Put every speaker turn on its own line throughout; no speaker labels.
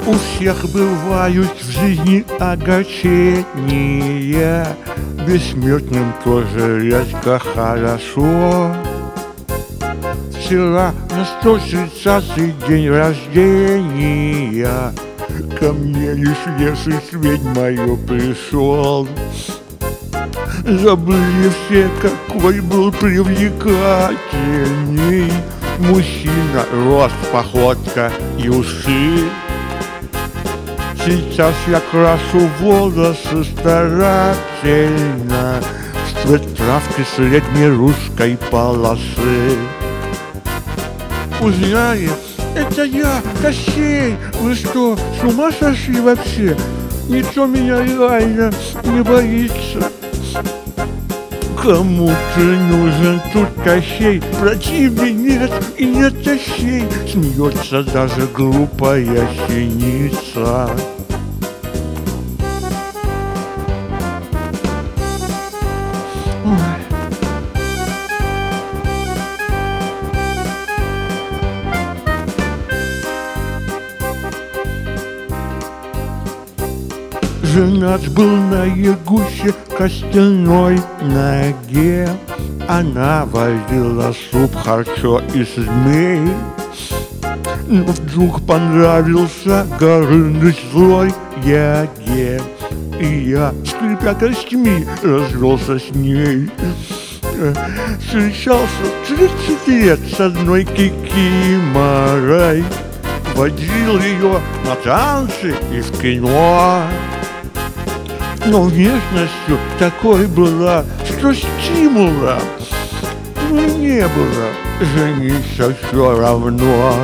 У всех бывают в жизни огорчения, бессмертным тоже редко хорошо. Вчера на 130-й день рождения ко мне лишь леший свет мое пришел. Забыли все, какой был привлекательный мужчина, рост, походка и усы. Сейчас я крашу волосы старательно в цвет травки среднерусской полосы. Узнали, это я, Кощей. Вы что, с ума сошли вообще? Никто меня реально не боится. Кому ты нужен тут, Кощей? Противный нет и нет Кощей. Смеется даже глупая синица. Женат был на ягуще костяной ноге. Она варила суп харчо из змей. Но вдруг понравился горыныч злой яге, и я, скрипя костями, развелся с ней. Встречался 30 лет с одной кикиморой, водил ее на танцы и в кино. Но внешностью такой была, что стимула не было жениться все равно.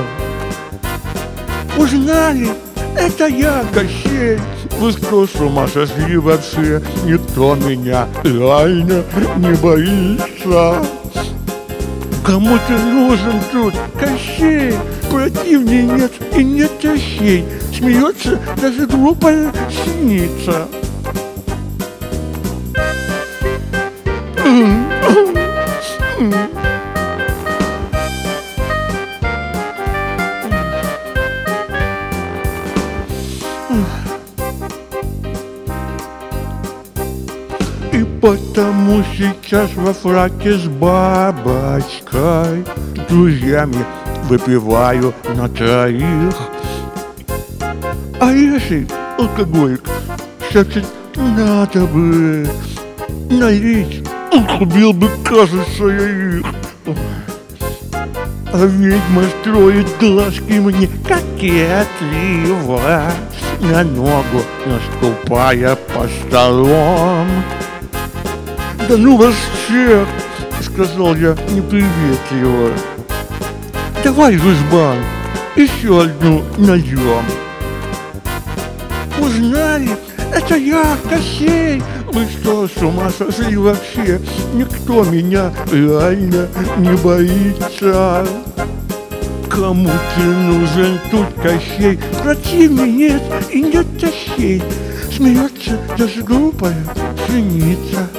Узнали, это я, Кощей. Вы что, с ума сошли вообще? Никто меня реально не боится. Кому ты нужен тут, Кощей? Противней нет и нет Кощей. Смеется даже глупая синица. И потому сейчас во фраке с бабочкой с друзьями выпиваю на троих. А если алкоголик, все-таки надо бы налить, убил бы, кажется, я их. А ведьма строит глазки мне кокетливо, на ногу наступая по столом. Да ну вас всех, сказал я неприветливо. Давай, Жужбан, еще одну нальем. Узнали, это я, Кощей. Вы что, с ума сошли вообще? Никто меня реально не боится. Кому ты нужен тут, Кощей? Противный нет и нет Кощей. Смеется даже глупая синица.